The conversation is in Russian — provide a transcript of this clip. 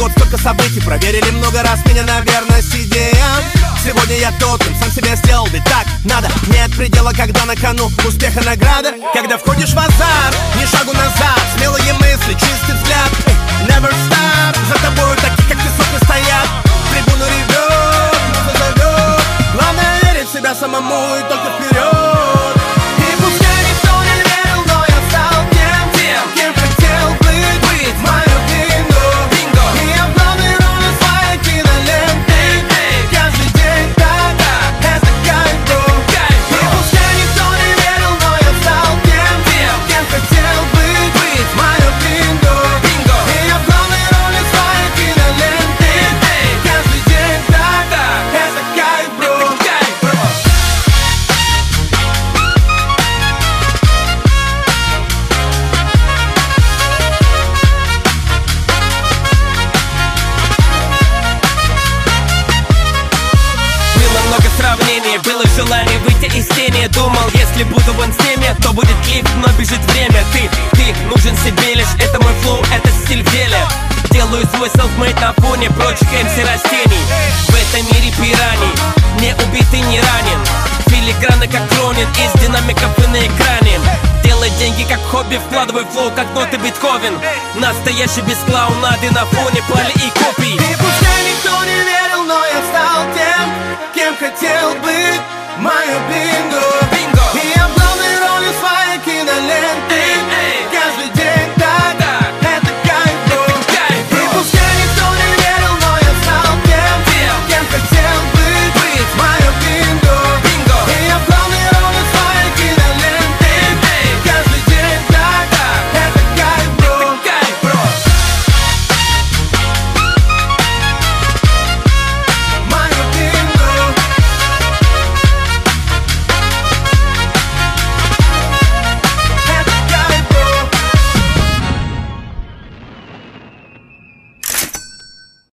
год столько событий, проверили много раз меня на верность идеям. Сегодня я тот, кем сам себя сделал, ведь так надо. Нет предела, когда на кону успеха награда. Когда входишь в азарт, ни шагу назад, смелые мысли, чистый взгляд. Never stop, за тобою такие, как ты, сотни стоят. Трибуну ревет, муза зовет. Главное верить в себя самому и только вперед. И пускай никто не верил, но я стал тем, кем хотел быть. Мое бинго. И я в главной роли своей киноленты. Каждый день так, это кайф, бро. И пускай никто не верил, но я стал тем, кем хотел быть. Мое бинго. И я в главной роли своей киноленты. Каждый день так, это кайф, бро. Было много сравнений, было желание выйти из тени. Думал, если буду вон с ними, то будет лифт, но бежит время. Ты нужен себе лишь, это мой флоу, это стиль в деле. Делаю свой селфмейд на фоне прочих MC растений. В этом мире пираний, не убитый, не ранен. Филиграны как Кронин, из динамиков и на экране. Делай деньги как хобби, вкладывай флоу как ноты Бетховен. Настоящий без клоунады на фоне пали и копий. И пускай никто не верил, но я стал тем, кем хотел быть. Мое бинго.